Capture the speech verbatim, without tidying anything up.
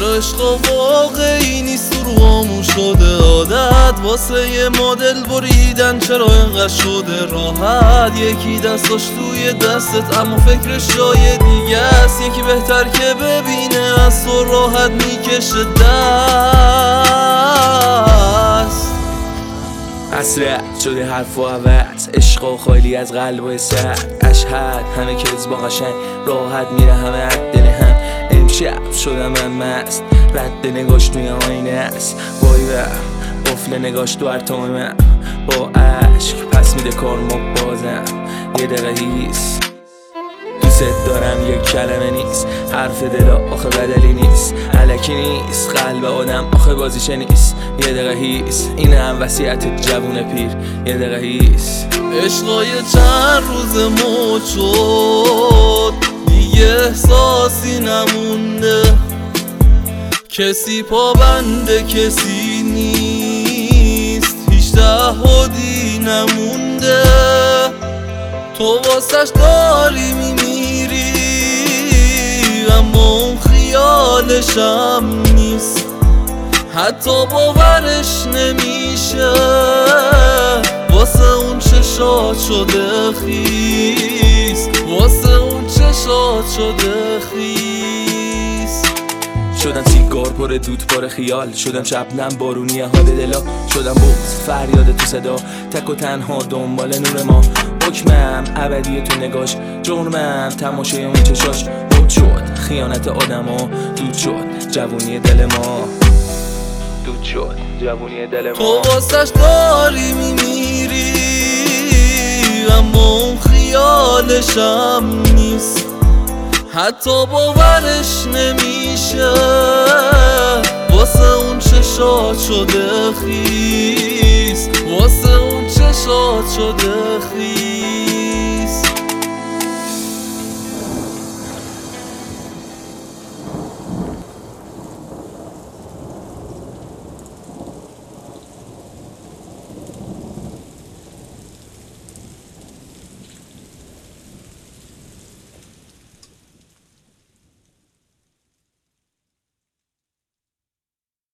عشق واقعی نیست رو همون شده عادت واسه یه مدل بریدن چرا اینقدر شده راحت یکی دستاش توی دستت اما فکرش جای دیگه است یکی بهتر که ببینه از تو راحت میکشه دست حسرت شده حرف و عوض عشق و خالی از قلب و سر اشهد همه کذب و قشنگ راحت میره همه عد دل هم امشب شدم من مست رد نگاش توی آینه است وای به قفل نگاش تو ارتام من با عشق پس میده کارما بازم یه دقیقه هیس دوست دارم یک کلمه نیست حرف دل آخه بدلی نیست الکی نیست قلب آدم آخه بازیشه نیست یه دقیقه هیس این هم وصیت جوون پیر یه دقیقه هیس عشقای چند روز موت شد دیگه احساسی نمونده کسی پابنده کسی نیست هیچ تعهدی نمونده تو واسش داری میمیری اما اون خیالشم نیست حتی باورش نمیشه واسه اون چشات شده خیس واسه اون چشات شده خیس شدم سیگار پر دود پر خیال شدم شبنم بارونی حال دلا شدم بغض فریاد تو صدا تک و تنها دنبال نور ما حکمم ابدی تو نگاش جرمم تماشای اون چشاش بود شد خیانت آدما دود شد جوونی دل ما دود شد جوونی دل ما تو واسش داری میمیری اما اون خیالشم نیست حتی باورش نمیشه واسه اون چشات شده خیس واسه اون چشات شده خیس